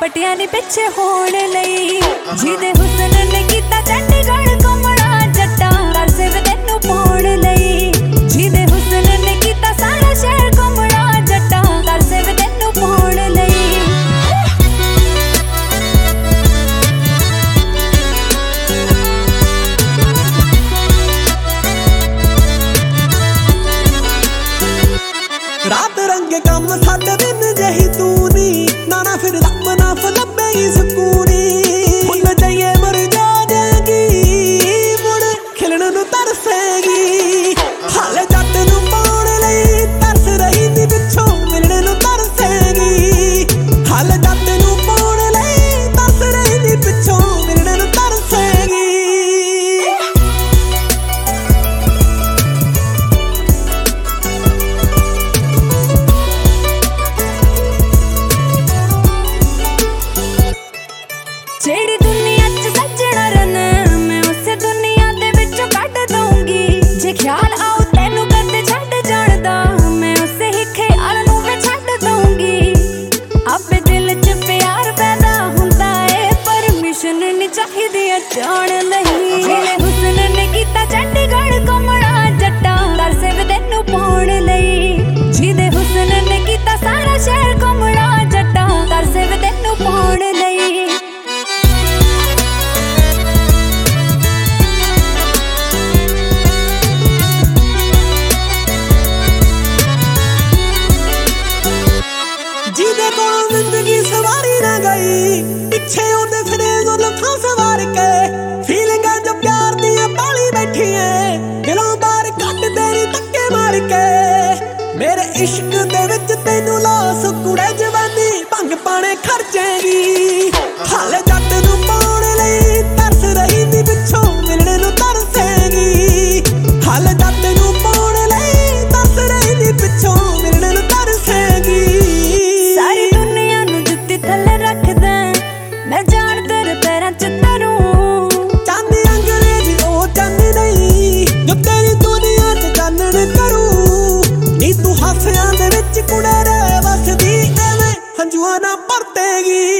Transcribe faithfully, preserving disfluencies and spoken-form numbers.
ਪਟਿਆਂ ਦੇ ਪਿੱਛੇ ਹੋਣ ਲਈ ਜਿਹਦੇ ਹੁਸਨ ਨੇ ਕੀਤਾ ਚੰਡੀਗੜ੍ਹ ਘੁੰਮਣਾ ਜੱਟਾਂ ਤਰਸੇ ਵੇ ਤੈਨੂੰ ਪਾਉਣ ਲਈ ਜਿਹਦੇ ਹੁਸਨ ਨੇ ਕੀਤਾ ਸਾਰਾ ਸ਼ਹਿਰ ਘੁੰਮਣਾ ਜੱਟਾਂ ਤਰਸੇ ਵੇ ਤੈਨੂੰ ਪਾਉਣ ਲਈ रात रंगे कम साडे दिन जही तू नी ना ना फिर दम ना फलबे ही सुकूनी फुल जाइए मर जा जाएगी मुड़ खिलण नू तरसेगी हाले जट नू पाउण लई तरस रही नी पिछों मिलण नू तरसेगी हाले जट नू पाउण लई तरस रही नी पिछों मिलण नू तरसेगी ਜਿਹੜੀ ਦੁਨੀਆ 'ਚ ਸੱਜਣਾ ਰਨ ਮੈਂ ਉਸੇ ਦੁਨੀਆ ਦੇ ਵਿੱਚੋਂ ਕੱਢ ਦਊਂਗੀ ਜੇ ਖਿਆਲ ਆਉ ਤੈਨੂੰ ਕਦੇ ਛੱਡ ਜਾਣਦਾ ਮੈਂ ਉਸੇ ਹੀ ਖਿਆਲ ਨੂੰ ਵੀ ਛੱਡ ਦਊਂਗੀ ਆਪੇ ਦਿਲ 'ਚ ਪਿਆਰ ਪੈਦਾ ਹੁੰਦਾ ਏ ਪਰਮਿਸ਼ਨ ਨਹੀਂ ਚਾਹੀਦੀ ਜਾਣ ਲਈ ਜਿਹਨੇ ਹੁਸਨ ਨੇ ਕੀਤਾ ਚੰਡੀਗੜ੍ਹ ਘੁੰਮਣਾ ਜੱਟਾਂ ਤਰਸੇ ਵੇ ਤੈਨੂੰ ਪਾਉਣ ਲਈ ਜਿਹਦੇ ਹੁਸਨ ਨੇ ਕੀਤਾ ਸਾਰਾ ਸ਼ਹਿਰ ਘੁੰਮਣਾ ਜੱਟਾਂ ਤਰਸੇ ਵੇ ਤੈਨੂੰ ਪਾਉਣ ਲਈ ਜਿਹਦੇ ਕੋਲੋਂ ਜ਼ਿੰਦਗੀ ਸਵਾਰੀ ਨਾ ਗਈ ਪਿੱਛੇ ਉਹਦੇ ਫਿਰੇ ਜੋ ਲੱਖਾਂ ਸਵਾਰ ਕੇ ਫੀਲਿੰਗਾਂ ਜੋ ਪਿਆਰ ਦੀਆਂ ਪਾਲੀ ਬੈਠੀ ਏ ਦਿਲੋਂ ਬਾਹਰ ਕੱਢ ਦੇਣੀ ਧੱਕੇ ਮਾਰ ਕੇ ਮੇਰੇ ਇਸ਼ਕ ਦੇ ਵਿੱਚ ਤੈਨੂੰ ਲਾਸ ਕੁੜੇ ਜਵਾਨੀ ਭੰਗ ਪਾਣੇ ਖਰਚੇਗੀ ਹਾਲੇ ਜੱਟ ਨੂੰ ਪਾਉਣ ਲਈ ਤਰਸ ਰਹੀ ਨੀ ਪਿੱਛੋਂ ਮਿਲਣ ਨੂੰ ਤਰਸੇਗੀ ਹਾਲੇ ਜੱਟ ਨੂੰ ਪਾਉਣ ਲਈ ਤਰਸ ਰਹੀ ਨੀ ਪਿੱਛੋਂ ਮਿਲਣ ਨੂੰ ਤਰਸੇਗੀ ਸਾਰੀ ਦੁਨੀਆ ਨੂੰ ਜੁੱਤੀ ਥੱਲੇ ਰੱਖਦਾ ਮੈਂ ਜਾਣ ਤੇਰੇ ਪੈਰਾਂ 'ਚ ਤਰੂੰ ਚਾਂਦੀ ਅੰਗਰੇਜ਼ ਉਹ ਚਾਂਦੀ ਨਹੀਂ ਜੋ ਤੇਰੀ ਦੁਨੀਆ 'ਚ ਚਾਨਣ ਕਰੂ ਨੀ ਤੂੰ ਹਾਸਿਆਂ ਦੇ ਵਿੱਚ ਕੁੜੇ ਰਹਿ ਵਸਦੀ ਐਵੇਂ ਹੰਝੂਆਂ ਨਾ ਭਰਤੇਗੀ।